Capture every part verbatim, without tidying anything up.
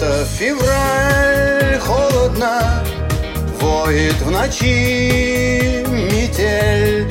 Просто февраль, холодно, воет в ночи метель.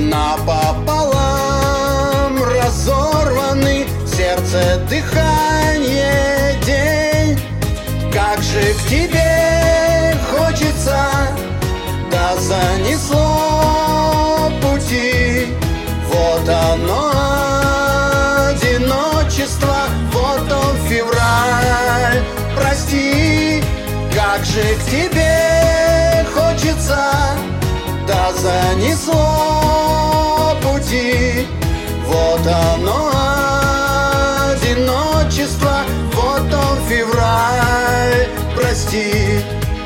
Напополам разорваны, сердце, дыхание, день. Как же к тебе хочется, да занесло пути. Вот оно, одиночество, вот он, февраль, прости. Как же к тебе хочется, да занесло пути. Вот оно, одиночество, вот он, февраль, прости.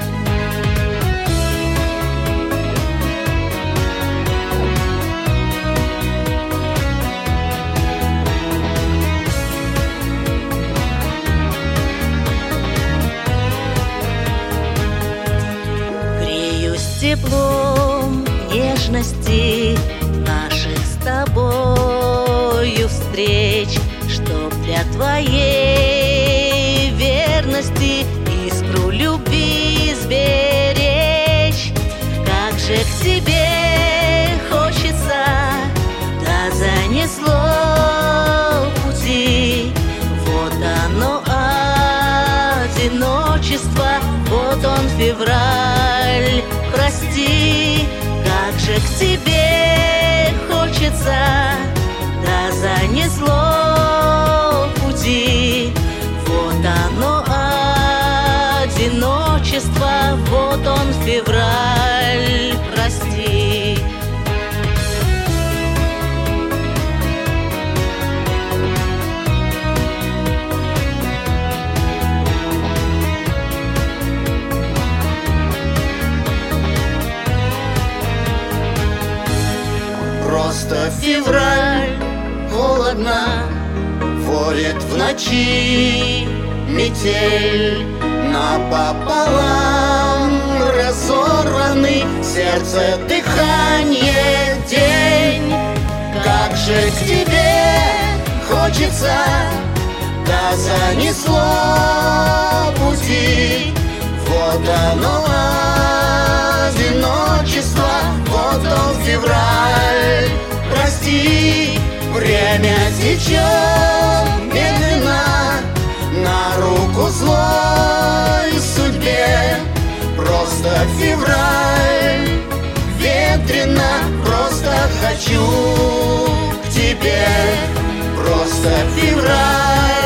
Теплом нежности наших с тобою встреч, чтоб для твоей верности искру любви сберечь. Как же к тебе хочется, да занесло пути. Вот оно, одиночество, вот он, февраль, прости. Как же к тебе хочется, да занесло пути. Вот оно, одиночество, вот он, февраль, прости. Просто февраль, холодно, воет в ночи метель. Напополам разорваны, сердце, дыхание, день. Как же к тебе хочется, да занесло пути. Вот оно, одиночество, вот он, февраль, прости. Время течет медленно на руку злой судьбе. Просто февраль, ветрено, просто хочу к тебе. Просто февраль.